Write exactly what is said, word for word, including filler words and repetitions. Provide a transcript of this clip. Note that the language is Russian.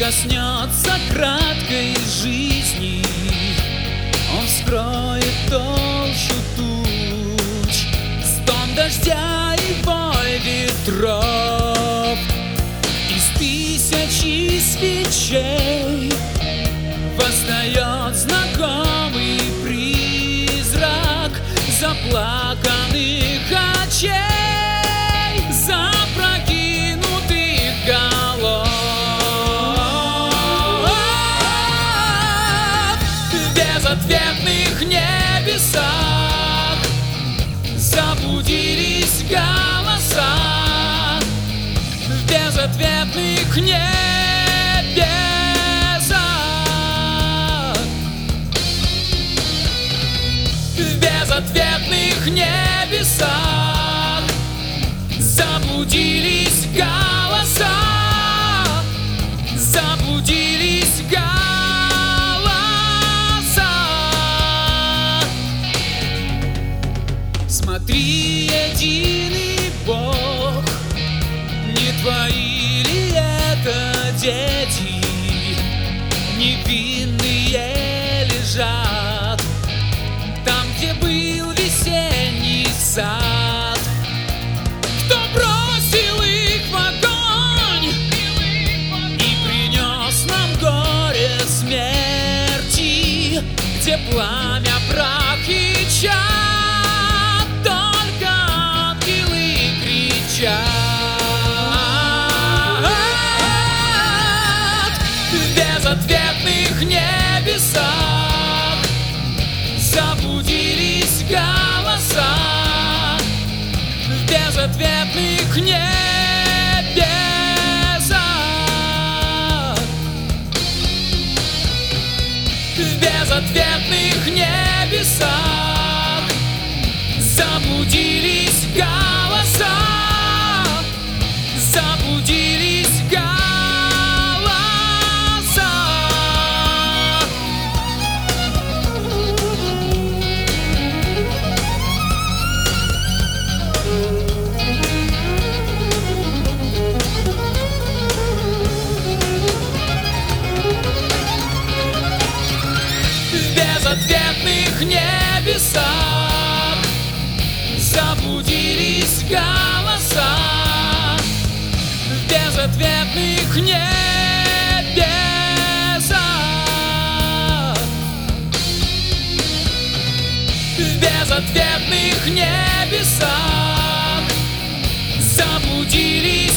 коснется краткой жизни, он вскроет толщу туч, стон дождя и вой ветров. Из тысячи свечей восстает знакомый призрак заплаканных очей, запрокинутых голов. В безответных небесах забудились голоса, в безответных небесах, в безответных небесах заблудились голоса, заблудились голоса. Смотри, единый Бог, не твои ли это дети, невинные лежат там, где был весенний сад. Кто бросил их в огонь и принес нам горе смерти, где пламя, прах и чад, только ангелы кричат. В безответных небесах заблудились голоса, в безответных небесах, в безответных небесах заблудились голоса, заблудились голоса. В безответных небесах заблудились голоса, в безответных небесах, в безответных небесах заблудились